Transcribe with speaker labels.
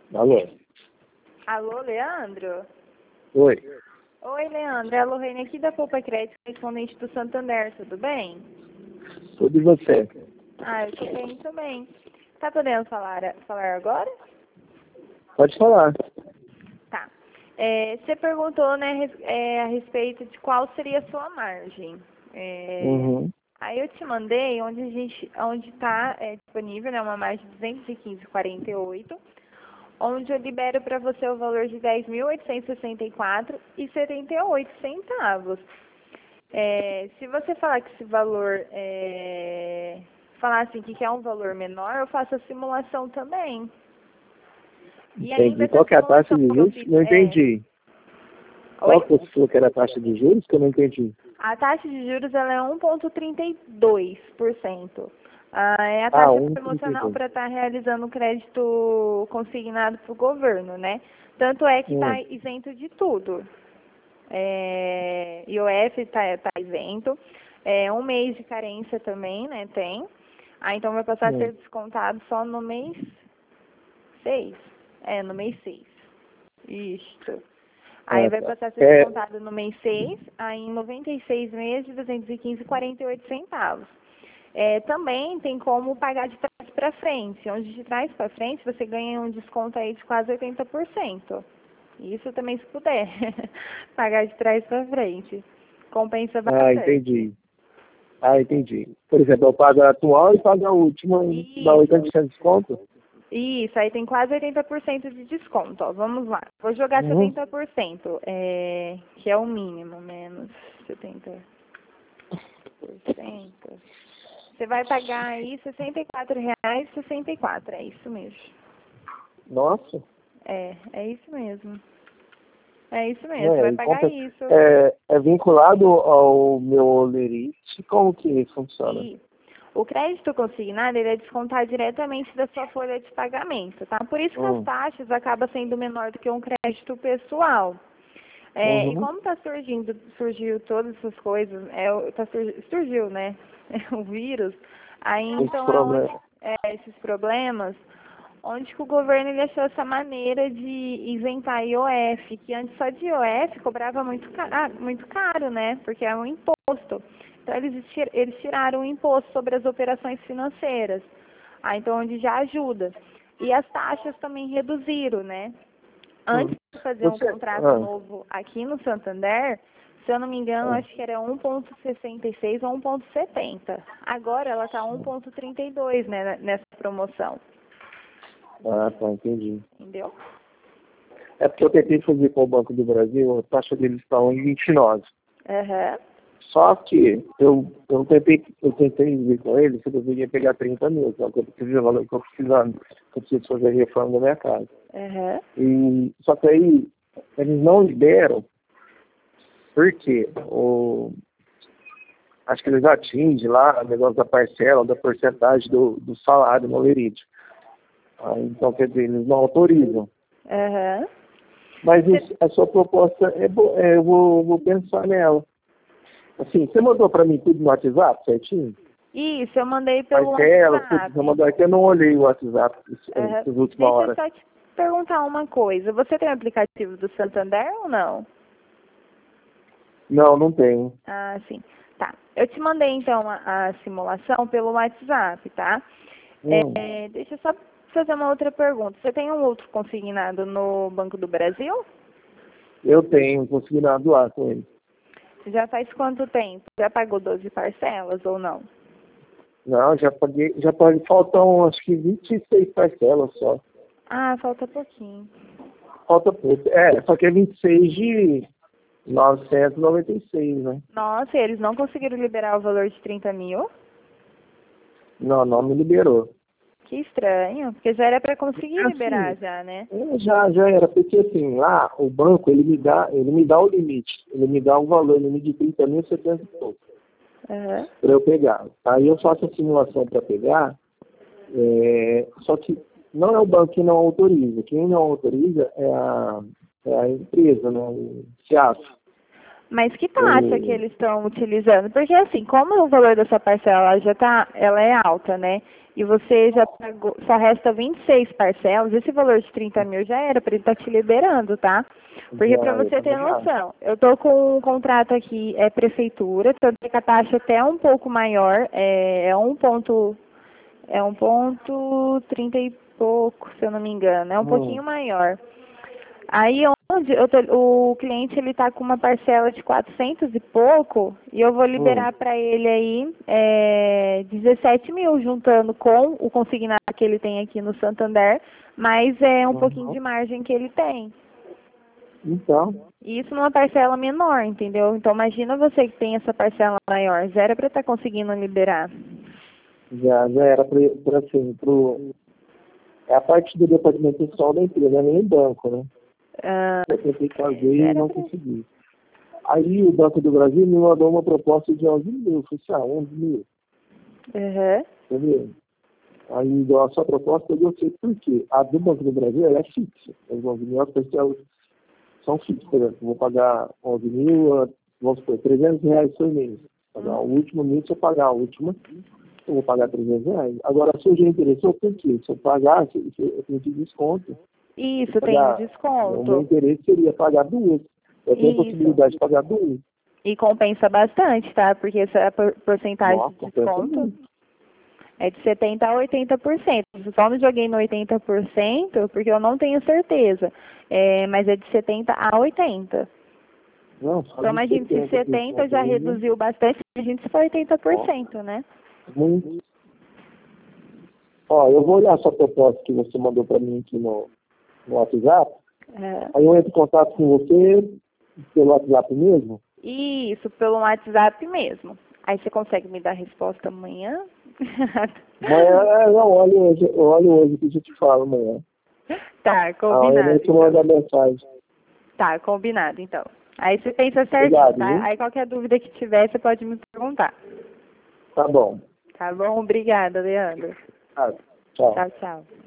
Speaker 1: Alô?
Speaker 2: Alô, Leandro?
Speaker 1: Oi.
Speaker 2: Oi, Leandro. É a Lorraine aqui da Poupa Crédito, correspondente do Santander, tudo bem?
Speaker 1: Tudo e você?
Speaker 2: Ah, eu tô bem também. Tá podendo falar agora?
Speaker 1: Pode falar.
Speaker 2: Tá. Você perguntou, né, a respeito de qual seria a sua margem.
Speaker 1: Uhum.
Speaker 2: Aí eu te mandei onde está disponível, né, uma margem de 215,48, onde eu libero para você o valor de 10.864,78 centavos. Se você falar que esse valor falar assim que quer um valor menor, eu faço a simulação também. E ainda
Speaker 1: Entendi.
Speaker 2: essa
Speaker 1: Qual que é a taxa
Speaker 2: simulação
Speaker 1: de
Speaker 2: que eu
Speaker 1: juros?
Speaker 2: fiz
Speaker 1: Não entendi.
Speaker 2: Oi?
Speaker 1: Qual que você falou que era a taxa de juros? Que eu não entendi.
Speaker 2: A taxa de juros ela é 1,32%. É a
Speaker 1: Ah,
Speaker 2: taxa promocional
Speaker 1: 1,32.
Speaker 2: para estar realizando o crédito consignado para o governo, né? Tanto é que está isento de tudo. IOF está isento. Um mês de carência também, né? Tem. Então vai passar a ser descontado só no mês 6. No mês 6. Isto. Aí vai
Speaker 1: Tá.
Speaker 2: passar a ser descontado no mês 6, aí em 96 meses, 215,48 centavos. Também tem como pagar de trás para frente. Onde de trás para frente você ganha um desconto aí de quase 80%. Isso também se puder. Pagar de trás para frente. Compensa bastante.
Speaker 1: Entendi. Por exemplo, eu pago a atual e pago a última e dá 80% de desconto?
Speaker 2: Isso, aí tem quase 80% de desconto. Ó, vamos lá. Vou jogar 70%, que é o mínimo, menos 70%. Você vai pagar aí R$ 64,64, é isso mesmo.
Speaker 1: Nossa.
Speaker 2: É isso mesmo. É isso mesmo, você vai pagar isso.
Speaker 1: É vinculado ao meu olerite? Como que funciona?
Speaker 2: E o crédito consignado, ele é descontado diretamente da sua folha de pagamento, tá? Por isso que as taxas acabam sendo menor do que um crédito pessoal. E como surgiu todas essas coisas, surgiu, né, o vírus, aí então esses problemas, onde que o governo ele achou essa maneira de isentar IOF, que antes só de IOF cobrava muito caro, né, porque é um imposto. Então eles tiraram o imposto sobre as operações financeiras, então onde já ajuda. E as taxas também reduziram, né. Antes de fazer um contrato novo aqui no Santander, se eu não me engano, acho que era 1,66 ou 1,70. Agora ela está 1,32, né, nessa promoção.
Speaker 1: Ah, tá, entendi.
Speaker 2: Entendeu?
Speaker 1: É porque eu tentei fazer com o Banco do Brasil, a taxa deles está 1,29. Só que eu tentei ver com eles se eu deveria pegar 30 mil, que é o que eu estou precisando, que eu preciso fazer a reforma da minha casa. Só que aí eles não liberam, porque acho que eles atingem lá o negócio da parcela, da porcentagem do salário no lerite. Então, quer dizer, eles não autorizam. Mas a sua proposta é boa, eu vou pensar nela. Assim, você mandou para mim tudo no WhatsApp, certinho?
Speaker 2: Isso, eu mandei pelo
Speaker 1: WhatsApp. Você mandou aqui, eu não olhei o WhatsApp essas últimas horas.
Speaker 2: Deixa eu só te perguntar uma coisa. Você tem o aplicativo do Santander ou não?
Speaker 1: Não, não tenho.
Speaker 2: Ah, sim. Tá. Eu te mandei, então, a simulação pelo WhatsApp, tá? Deixa eu só fazer uma outra pergunta. Você tem um outro consignado no Banco do Brasil?
Speaker 1: Eu tenho consignado lá com ele.
Speaker 2: Já faz quanto tempo? Já pagou 12 parcelas ou não?
Speaker 1: Não, já paguei, faltam acho que 26 parcelas só.
Speaker 2: Ah, falta pouquinho.
Speaker 1: Falta pouco. Só que é 26 de 996, né?
Speaker 2: Nossa, e eles não conseguiram liberar o valor de 30 mil?
Speaker 1: Não me liberou.
Speaker 2: Que estranho, porque já era para conseguir liberar já, né?
Speaker 1: Já era, porque assim, lá o banco, ele me dá o limite, ele me dá um valor, limite de 30 mil, 70 e pouco, para eu pegar. Aí eu faço a simulação para pegar, só que não é o banco que não autoriza, quem não autoriza é a empresa, né, o CIAF.
Speaker 2: Mas que taxa que eles estão utilizando? Porque assim, como o valor dessa parcela ela é alta, né? e você já pagou, só resta 26 parcelas, esse valor de 30 mil já era para ele estar te liberando, tá? Porque para você ter noção, eu tô com um contrato aqui, é prefeitura, tô com a taxa até um pouco maior, é 1,30 e pouco, se eu não me engano, é um pouquinho maior. Aí onde o cliente ele tá com uma parcela de 400 e pouco, e eu vou liberar para ele aí 17 mil, juntando com o consignado que ele tem aqui no Santander, mas é um pouquinho de margem que ele tem.
Speaker 1: Então.
Speaker 2: Isso numa parcela menor, entendeu? Então imagina você que tem essa parcela maior, já era para estar conseguindo liberar.
Speaker 1: Já era para assim, é a parte do departamento pessoal da empresa, nem o banco, né? Eu tentei fazer e não consegui. Aí o Banco do Brasil me mandou uma proposta de 11 mil. Eu falei, 11 mil. Entendeu? Aí deu a sua proposta, eu gostei por quê? A do Banco do Brasil ela é fixa. Os 11 mil, as pessoas são fixas. Por exemplo, eu vou pagar 11 mil, vamos supor, R$300 por mês. Pagar o último mês, se eu pagar a última, eu vou pagar R$300. Agora, se eu já interessou, por quê? Se eu pagar, eu tenho de desconto.
Speaker 2: Isso, tem um desconto.
Speaker 1: O meu interesse seria pagar duas. Eu tenho a possibilidade de pagar duas.
Speaker 2: E compensa bastante, tá? Porque essa porcentagem de desconto é de 70% a 80%. Eu só não joguei no 80% porque eu não tenho certeza. Mas é de 70% a 80%.
Speaker 1: Não,
Speaker 2: então, imagina, se 70% já reduziu bastante, imagina se for 80%, né?
Speaker 1: Muito. Ó, eu vou olhar a sua proposta que você mandou para mim aqui no WhatsApp. Aí eu entro em contato com você pelo WhatsApp mesmo?
Speaker 2: Isso, pelo WhatsApp mesmo. Aí você consegue me dar a resposta amanhã?
Speaker 1: Amanhã, não, olha hoje que eu te falo amanhã.
Speaker 2: Tá, combinado.
Speaker 1: Eu te mando a mensagem.
Speaker 2: Tá, combinado, então. Aí você pensa certinho,
Speaker 1: Obrigado,
Speaker 2: tá?
Speaker 1: Viu?
Speaker 2: Aí qualquer dúvida que tiver, você pode me perguntar.
Speaker 1: Tá bom.
Speaker 2: Tá bom? Obrigada, Leandro.
Speaker 1: Tchau.
Speaker 2: Tchau, tchau.